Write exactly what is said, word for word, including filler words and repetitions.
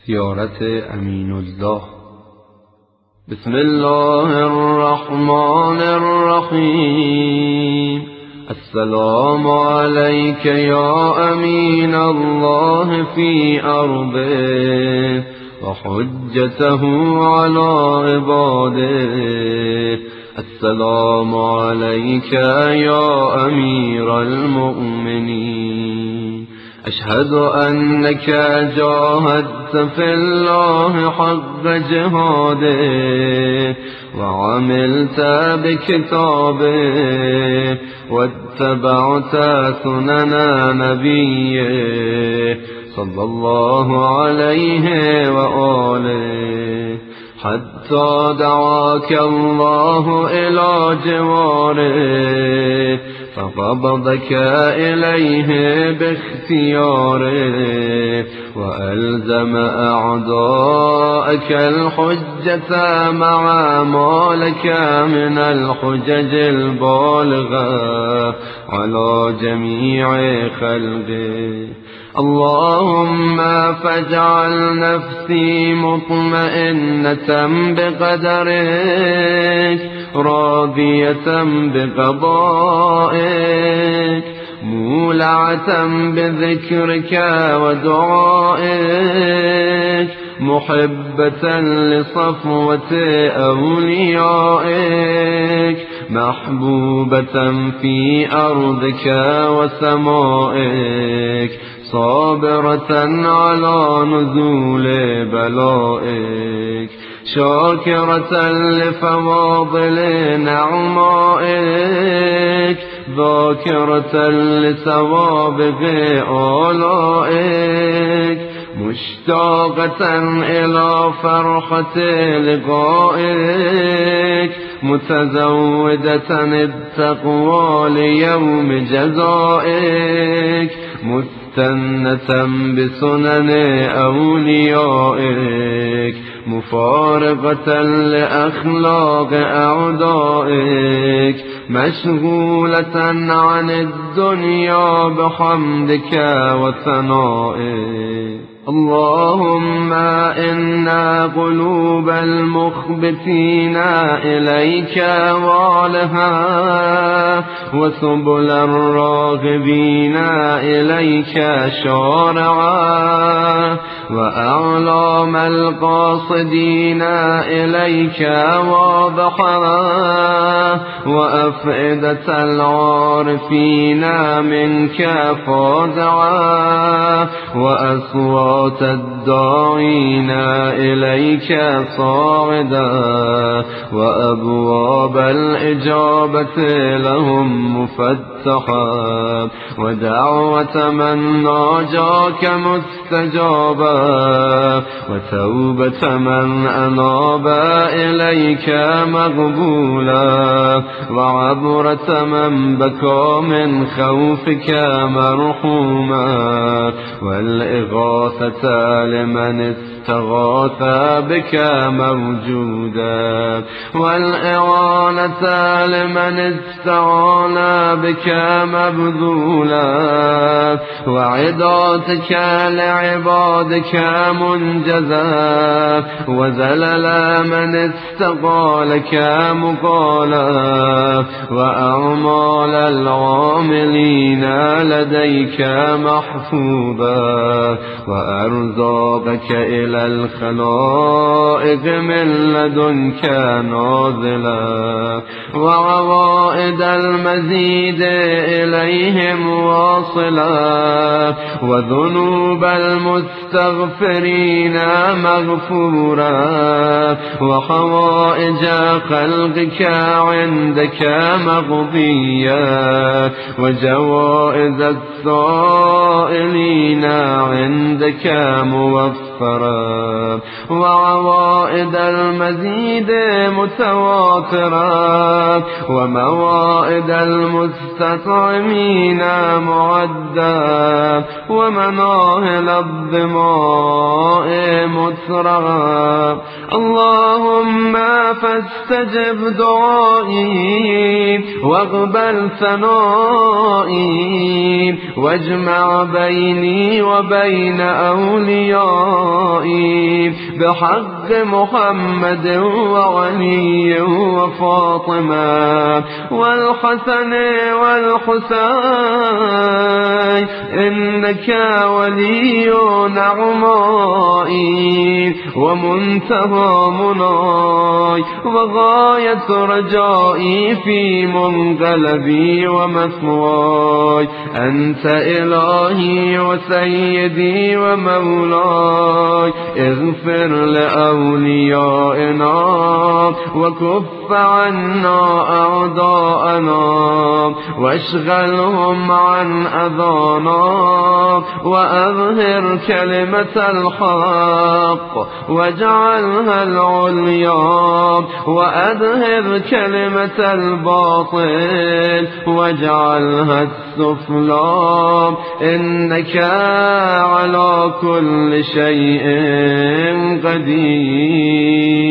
زيارة أمين الله. بسم الله الرحمن الرحيم. السلام عليك يا أمين الله في أرضه وحجته على عباده. السلام عليك يا أمير المؤمنين. أشهد أنك جاهدت في الله حق جهاده وعملت بكتابه واتبعت سنن نبيه صلى الله عليه وآله حتى دعاك الله إلى جواره فقبضك إليه باختياره وألزم أعداءك الحجة مع ما لك من الحجج البالغة على جميع خلقه. اللهم فاجعل نفسي مطمئنة بقدرك راضية بقضائك مولعة بذكرك ودعائك محبة لصفوة أوليائك محبوبة في أرضك وسمائك صابرة على نزول بلائك شاكرة لفواضل نعمائك ذاكرة لسوابغ آلائك مشتاقة إلى فرحة لقائك متزودة التقوى ليوم جزائك مستنة بسنن أوليائك مفارقة لأخلاق أعدائك مشغولة عن الدنيا بحمدك وثنائك. اللهم إن قلوب المخبتين إليك والها وسبل الراغبين إليك شارعا وأعلام القاصدين إليك واضحا وأفئدة العارفين منك فاضعا وأصوات الداعين إليك صاعدا وأبواب الإجابة لهم مفتحا ودعوة من ناجاك مستجابا وتوبة من أناب إليك مقبولا وعبرة من بكى من خوفك مرحوما والإغاثة لمن استغاث بك موجودا والإعانة لمن استعان بك مبذولا وعداتك لعبادك منجزا وذلل من استقالك مقالا وأعمال العاملين لديك محفوظا وأرزاقك إلى الخلائق من لدنك نازلا وعوائد المزيد إليهم واصلا وذنوب المستغفرين مغفورا وحوائج خلقك عندك مقضيا وجوائز السائلين عندك موفرا وعوائد المزيد متواترا وموائد المستطعمين معدا ومناهل الظماء مسرعا. اللهم فاستجب دعائي واقبل ثنائي واجمع بيني وبين أوليائي دعائي بحق محمد وعلي وفاطمة والحسن والحسين إنك ولي نعمائي ومنتهى مناي وغاية رجائي في منقلبي ومثواي. أنت إلهي وسيدي ومولاي، اغفر لأوليائنا وكف عنا أعداءنا واشغلهم عن أذانا وأظهر كلمة الحق واجعلها العليا وأظهر كلمة الباطل واجعلها السفلى، إنك على كل شيء قدير.